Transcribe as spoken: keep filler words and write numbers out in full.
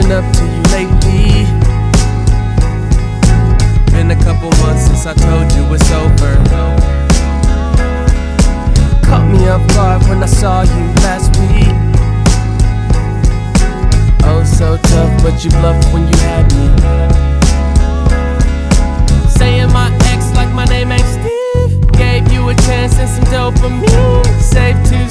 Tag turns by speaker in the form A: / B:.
A: been up to you lately? Been a couple months since I told you it's over. Caught me off guard when I saw you last week. Oh, so tough, but you bluffed when you had me. Saying my ex like my name ain't Steve. Gave you a chance and some dopamine. Safe to